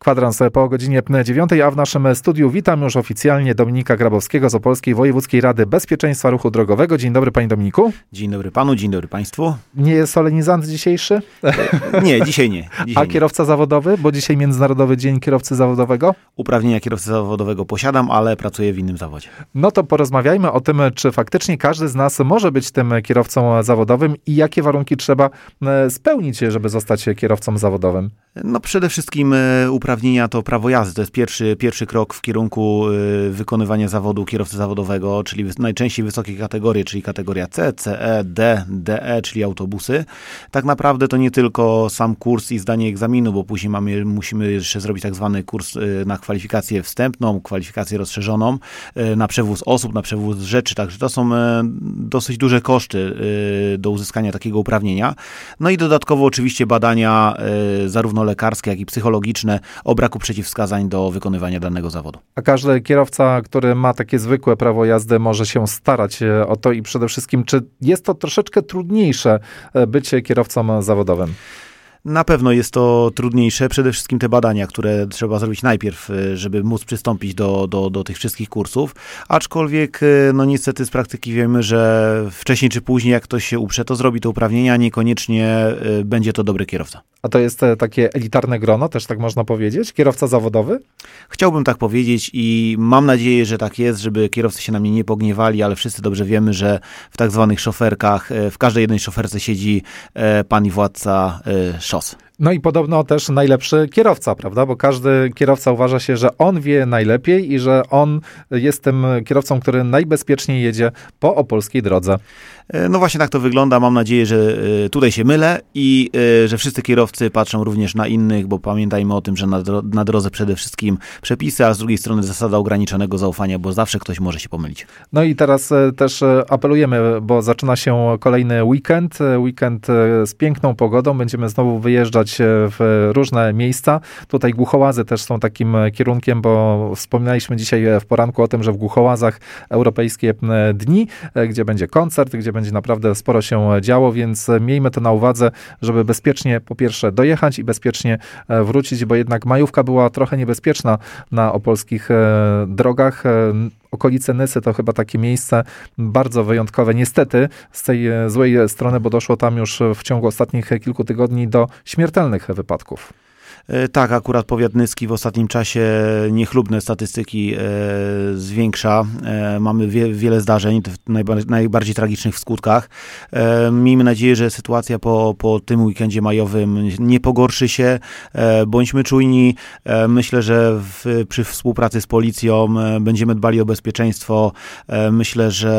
Kwadrans po godzinie 9, a w naszym studiu witam już oficjalnie Dominika Grabowskiego z Opolskiej Wojewódzkiej Rady Bezpieczeństwa Ruchu Drogowego. Dzień dobry, panie Dominiku. Dzień dobry panu, dzień dobry państwu. Nie jest solenizant dzisiejszy? Nie, dzisiaj nie. A kierowca zawodowy? Bo dzisiaj Międzynarodowy Dzień Kierowcy Zawodowego. Uprawnienia kierowcy zawodowego posiadam, ale pracuję w innym zawodzie. No to porozmawiajmy o tym, czy faktycznie każdy z nas może być tym kierowcą zawodowym i jakie warunki trzeba spełnić, żeby zostać kierowcą zawodowym. No przede wszystkim uprawnienia to prawo jazdy. To jest pierwszy krok w kierunku wykonywania zawodu kierowcy zawodowego, czyli najczęściej wysokie kategorie, czyli kategoria C, CE, D, DE, czyli autobusy. Tak naprawdę to nie tylko sam kurs i zdanie egzaminu, bo później musimy jeszcze zrobić tak zwany kurs na kwalifikację wstępną, kwalifikację rozszerzoną, na przewóz osób, na przewóz rzeczy. Także to są dosyć duże koszty do uzyskania takiego uprawnienia. No i dodatkowo oczywiście badania zarówno lekarskie, jak i psychologiczne o braku przeciwwskazań do wykonywania danego zawodu. A każdy kierowca, który ma takie zwykłe prawo jazdy, może się starać o to i przede wszystkim, czy jest to troszeczkę trudniejsze bycie kierowcą zawodowym? Na pewno jest to trudniejsze. Przede wszystkim te badania, które trzeba zrobić najpierw, żeby móc przystąpić do tych wszystkich kursów. Aczkolwiek, no niestety z praktyki wiemy, że wcześniej czy później, jak ktoś się uprze, to zrobi to uprawnienia, niekoniecznie będzie to dobry kierowca. A to jest takie elitarne grono, też tak można powiedzieć? Kierowca zawodowy? Chciałbym tak powiedzieć i mam nadzieję, że tak jest, żeby kierowcy się na mnie nie pogniewali, ale wszyscy dobrze wiemy, że w tak zwanych szoferkach, w każdej jednej szoferce siedzi pan i władca szos. No i podobno też najlepszy kierowca, prawda? Bo każdy kierowca uważa się, że on wie najlepiej i że on jest tym kierowcą, który najbezpieczniej jedzie po opolskiej drodze. No właśnie tak to wygląda. Mam nadzieję, że tutaj się mylę i że wszyscy kierowcy patrzą również na innych, bo pamiętajmy o tym, że na drodze przede wszystkim przepisy, a z drugiej strony zasada ograniczonego zaufania, bo zawsze ktoś może się pomylić. No i teraz też apelujemy, bo zaczyna się kolejny weekend z piękną pogodą. Będziemy znowu wyjeżdżać w różne miejsca. Tutaj Głuchołazy też są takim kierunkiem, bo wspominaliśmy dzisiaj w poranku o tym, że w Głuchołazach europejskie dni, gdzie będzie koncert, gdzie będzie naprawdę sporo się działo, więc miejmy to na uwadze, żeby bezpiecznie po pierwsze dojechać i bezpiecznie wrócić, bo jednak majówka była trochę niebezpieczna na opolskich drogach. Okolice Nysy to chyba takie miejsce bardzo wyjątkowe, niestety z tej złej strony, bo doszło tam już w ciągu ostatnich kilku tygodni do śmiertelnych wypadków. Tak, akurat powiat nyski w ostatnim czasie niechlubne statystyki zwiększa. Mamy wiele zdarzeń, najbardziej tragicznych w skutkach. Miejmy nadzieję, że sytuacja po tym weekendzie majowym nie pogorszy się. Bądźmy czujni. Myślę, że przy współpracy z policją będziemy dbali o bezpieczeństwo. Myślę, że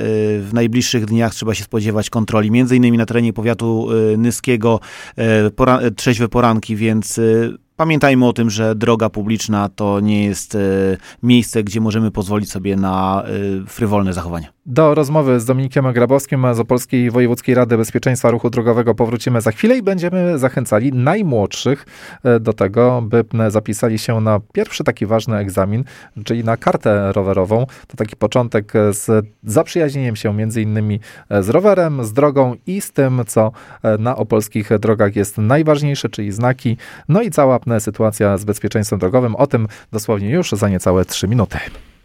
w najbliższych dniach trzeba się spodziewać kontroli, między innymi na terenie powiatu nyskiego, trzeźwe poranki, więc pamiętajmy o tym, że droga publiczna to nie jest miejsce, gdzie możemy pozwolić sobie na frywolne zachowania. Do rozmowy z Dominikiem Grabowskim z Opolskiej Wojewódzkiej Rady Bezpieczeństwa Ruchu Drogowego powrócimy za chwilę i będziemy zachęcali najmłodszych do tego, by zapisali się na pierwszy taki ważny egzamin, czyli na kartę rowerową. To taki początek z zaprzyjaźnieniem się między innymi z rowerem, z drogą i z tym, co na opolskich drogach jest najważniejsze, czyli znaki, no i cała sytuacja z bezpieczeństwem drogowym. O tym dosłownie już za niecałe 3 minuty.